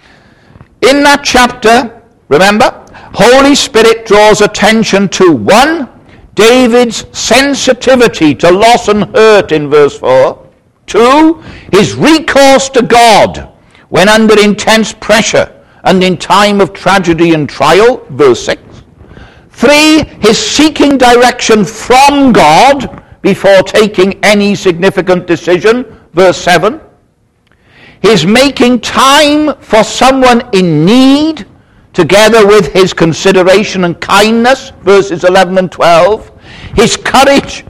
In that chapter, remember, Holy Spirit draws attention to, one, David's sensitivity to loss and hurt in verse four. Two, his recourse to God when under intense pressure and in time of tragedy and trial, verse six. Three, his seeking direction from God before taking any significant decision, verse seven. His making time for someone in need, together with his consideration and kindness, verses eleven and twelve. His courage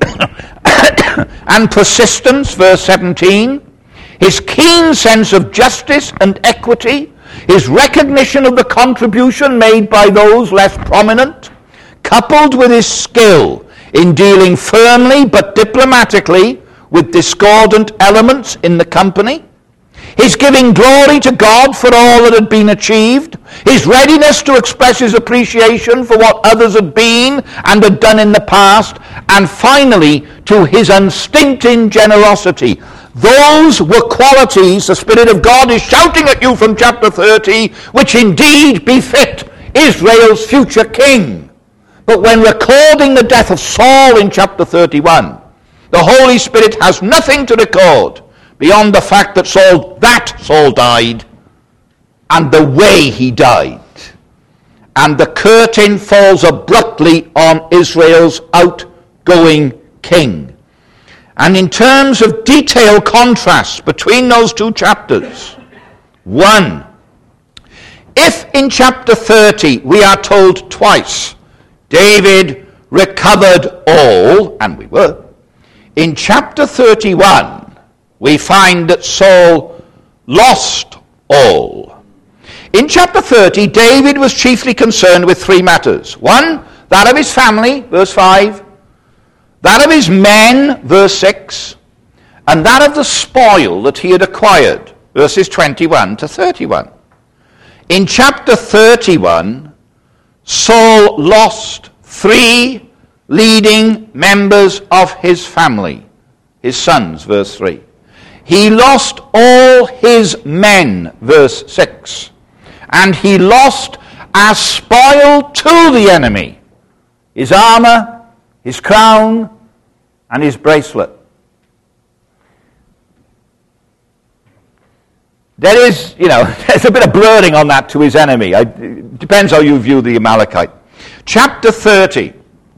and persistence, verse seventeen. His keen sense of justice and equity. His recognition of the contribution made by those less prominent, coupled with his skill in dealing firmly but diplomatically with discordant elements in the company. His giving glory to God for all that had been achieved, his readiness to express his appreciation for what others had been and had done in the past, and finally, to his unstinting generosity. Those were qualities the Spirit of God is shouting at you from chapter thirty, which indeed befit Israel's future king. But when recording the death of Saul in chapter thirty-one, the Holy Spirit has nothing to record beyond the fact that Saul, that Saul died, and the way he died. And the curtain falls abruptly on Israel's outgoing king. And in terms of detailed contrast between those two chapters, one, if in chapter thirty we are told twice, David recovered all, and we were, in chapter thirty-one, we find that Saul lost all. In chapter thirty, David was chiefly concerned with three matters. One, that of his family, verse five. That of his men, verse six. And that of the spoil that he had acquired, verses twenty-one to thirty-one. In chapter thirty-one, Saul lost three leading members of his family, his sons, verse three. He lost all his men, verse six. And he lost as spoil to the enemy his armor, his crown, and his bracelet. There is, you know, there's a bit of blurring on that to his enemy. It depends how you view the Amalekite. Chapter thirty.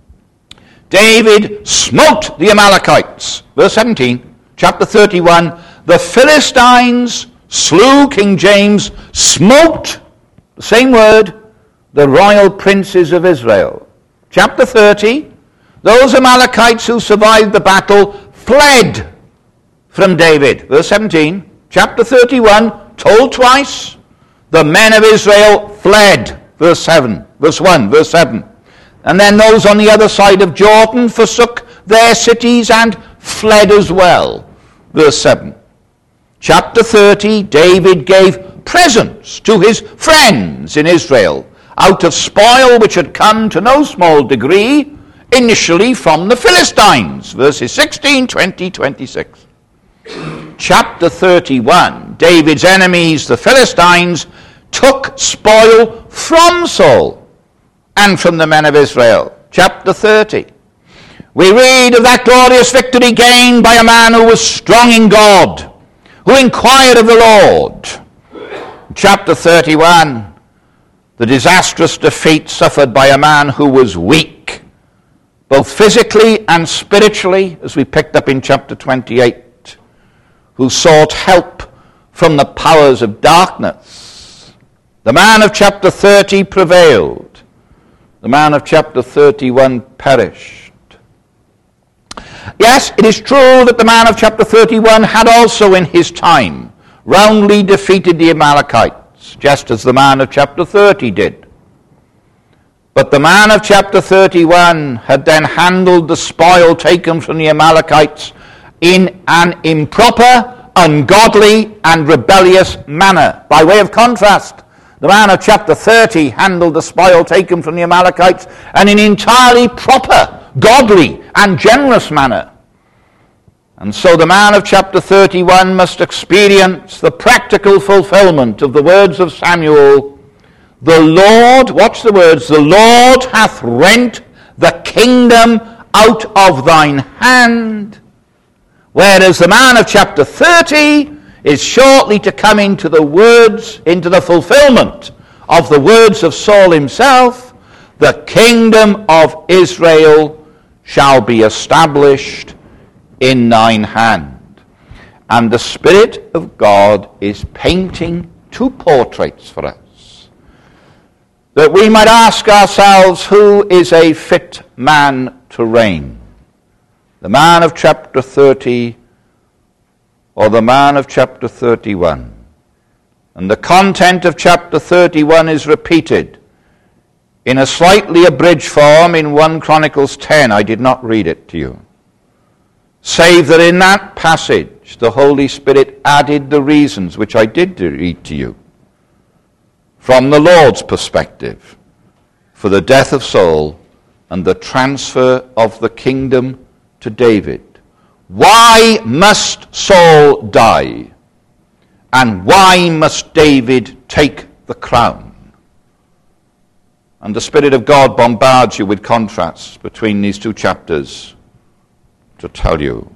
David smote the Amalekites. Verse seventeen. Chapter thirty-one. The Philistines slew, King James, smote, the same word, the royal princes of Israel. Chapter thirty. Those Amalekites who survived the battle fled from David. Verse seventeen. Chapter thirty-one, told twice, the men of Israel fled. Verse seven, verse one, verse seven. And then those on the other side of Jordan forsook their cities and fled as well. Verse seven. Chapter thirty, David gave presents to his friends in Israel out of spoil which had come to no small degree initially from the Philistines. Verses sixteen, twenty, twenty-six. Chapter thirty-one, David's enemies, the Philistines, took spoil from Saul and from the men of Israel. Chapter thirty. We read of that glorious victory gained by a man who was strong in God, who inquired of the Lord. Chapter thirty-one, the disastrous defeat suffered by a man who was weak, both physically and spiritually, as we picked up in chapter twenty-eight. Who sought help from the powers of darkness. The man of chapter thirty prevailed. The man of chapter thirty-one perished. Yes, it is true that the man of chapter thirty-one had also in his time roundly defeated the Amalekites, just as the man of chapter thirty did. But the man of chapter thirty-one had then handled the spoil taken from the Amalekites in an improper, ungodly, and rebellious manner. By way of contrast, the man of chapter thirty handled the spoil taken from the Amalekites in an entirely proper, godly, and generous manner. And so the man of chapter thirty-one must experience the practical fulfillment of the words of Samuel. The Lord, watch the words, the Lord hath rent the kingdom out of thine hand. Whereas the man of chapter thirty is shortly to come into the words, into the fulfillment of the words of Saul himself, the kingdom of Israel shall be established in thine hand. And the Spirit of God is painting two portraits for us, that we might ask ourselves, who is a fit man to reign? The man of chapter thirty or the man of chapter thirty-one? And the content of chapter thirty-one is repeated in a slightly abridged form in First Chronicles ten. I did not read it to you, save that in that passage the Holy Spirit added the reasons which I did read to you from the Lord's perspective for the death of Saul and the transfer of the kingdom to David. Why must Saul die? And why must David take the crown? And the Spirit of God bombards you with contrasts between these two chapters to tell you.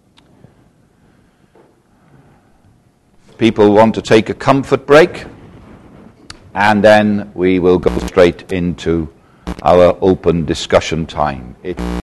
People want to take a comfort break, and then we will go straight into our open discussion time. It